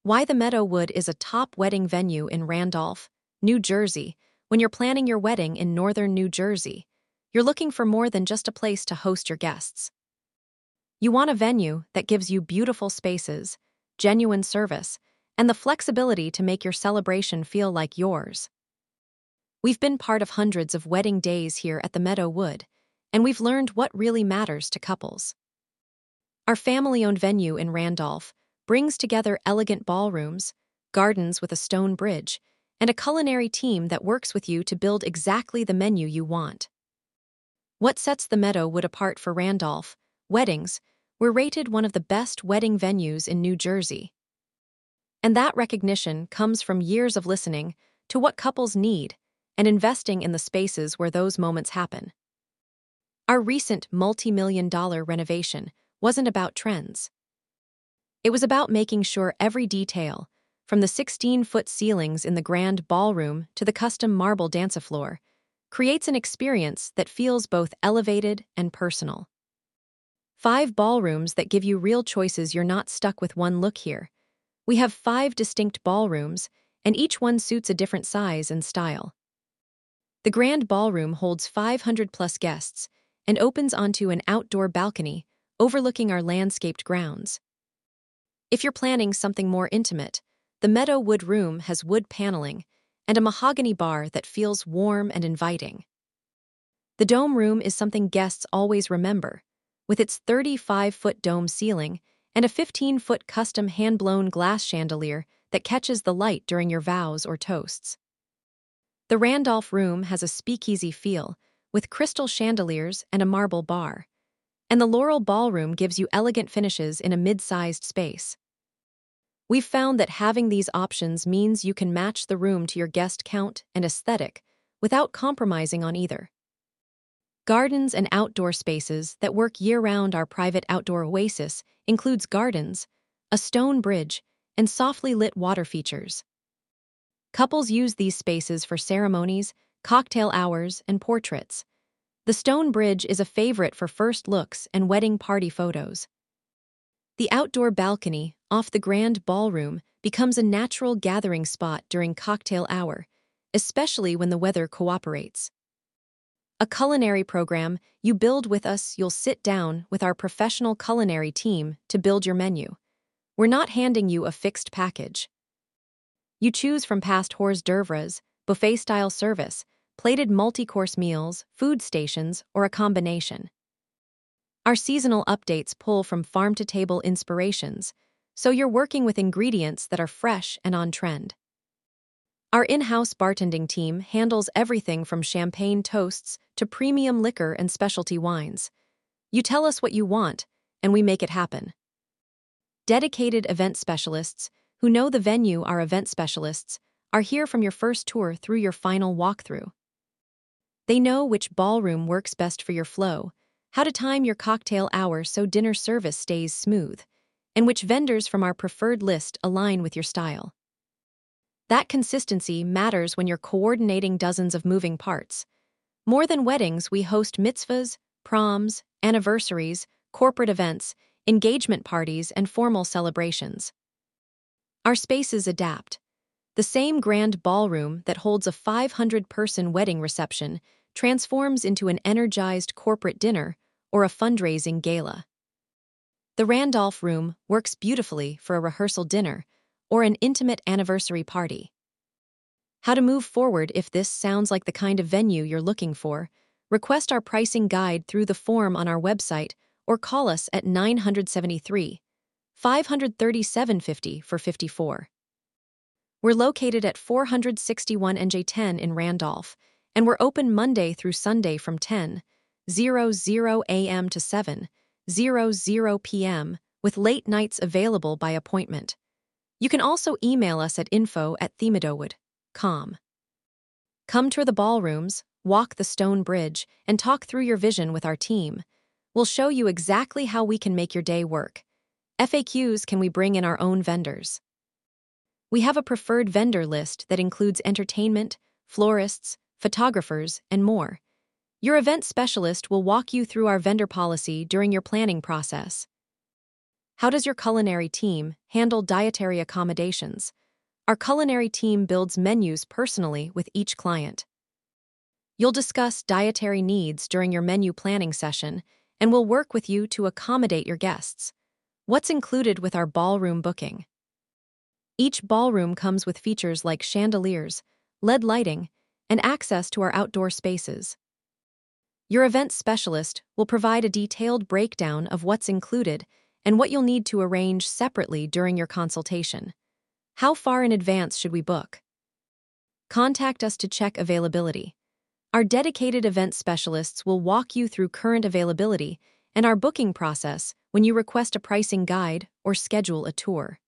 Why the Meadowood is a top wedding venue in Randolph, New Jersey. When you're planning your wedding in northern New Jersey, you're looking for more than just a place to host your guests. You want a venue that gives you beautiful spaces, genuine service, and the flexibility to make your celebration feel like yours. We've been part of hundreds of wedding days here at the Meadowood, and we've learned what really matters to couples. Our family-owned venue in Randolph brings together elegant ballrooms, gardens with a stone bridge, and a culinary team that works with you to build exactly the menu you want. What sets the Meadowood apart for Randolph weddings? We're rated one of the best wedding venues in New Jersey. And that recognition comes from years of listening to what couples need and investing in the spaces where those moments happen. Our recent multi-million-dollar renovation wasn't about trends. It was about making sure every detail, from the 16-foot ceilings in the grand ballroom to the custom marble dance floor, creates an experience that feels both elevated and personal. 5 ballrooms that give you real choices. You're not stuck with one look here. We have 5 distinct ballrooms, and each one suits a different size and style. The grand ballroom holds 500-plus guests and opens onto an outdoor balcony overlooking our landscaped grounds. If you're planning something more intimate, the Meadowood room has wood paneling and a mahogany bar that feels warm and inviting. The dome room is something guests always remember, with its 35-foot dome ceiling and a 15-foot custom hand-blown glass chandelier that catches the light during your vows or toasts. The Randolph room has a speakeasy feel, with crystal chandeliers and a marble bar, and the Laurel Ballroom gives you elegant finishes in a mid-sized space. We've found that having these options means you can match the room to your guest count and aesthetic without compromising on either. Gardens and outdoor spaces that work year-round. Our private outdoor oasis includes gardens, a stone bridge, and softly lit water features. Couples use these spaces for ceremonies, cocktail hours, and portraits. The stone bridge is a favorite for first looks and wedding party photos. The outdoor balcony, off the grand ballroom, becomes a natural gathering spot during cocktail hour, especially when the weather cooperates. A culinary program. You build with us. You'll sit down with our professional culinary team to build your menu. We're not handing you a fixed package. You choose from past hors d'oeuvres, buffet-style service, plated multi-course meals, food stations, or a combination. Our seasonal updates pull from farm-to-table inspirations, so you're working with ingredients that are fresh and on-trend. Our in-house bartending team handles everything from champagne toasts to premium liquor and specialty wines. You tell us what you want, and we make it happen. Dedicated event specialists who know the venue. Our event specialists are here from your first tour through your final walkthrough. They know which ballroom works best for your flow, how to time your cocktail hour so dinner service stays smooth, and which vendors from our preferred list align with your style. That consistency matters when you're coordinating dozens of moving parts. More than weddings, we host mitzvahs, proms, anniversaries, corporate events, engagement parties, and formal celebrations. Our spaces adapt. The same grand ballroom that holds a 500-person wedding reception transforms into an energized corporate dinner or a fundraising gala. The Randolph room works beautifully for a rehearsal dinner or an intimate anniversary party. How to move forward? If this sounds like the kind of venue you're looking for, request our pricing guide through the form on our website or call us at 973-537-50 for 54. We're located at 461 NJ10 in Randolph, and we're open Monday through Sunday from 10:00 a.m. to 7:00 p.m., with late nights available by appointment. You can also email us at info@themeadowood.com. Come tour the ballrooms, walk the stone bridge, and talk through your vision with our team. We'll show you exactly how we can make your day work. FAQs: can we bring in our own vendors? We have a preferred vendor list that includes entertainment, florists, photographers, and more. Your event specialist will walk you through our vendor policy during your planning process. How does your culinary team handle dietary accommodations? Our culinary team builds menus personally with each client. You'll discuss dietary needs during your menu planning session, and we'll work with you to accommodate your guests. What's included with our ballroom booking? Each ballroom comes with features like chandeliers, LED lighting, and access to our outdoor spaces. Your event specialist will provide a detailed breakdown of what's included and what you'll need to arrange separately during your consultation. How far in advance should we book? Contact us to check availability. Our dedicated event specialists will walk you through current availability and our booking process when you request a pricing guide or schedule a tour.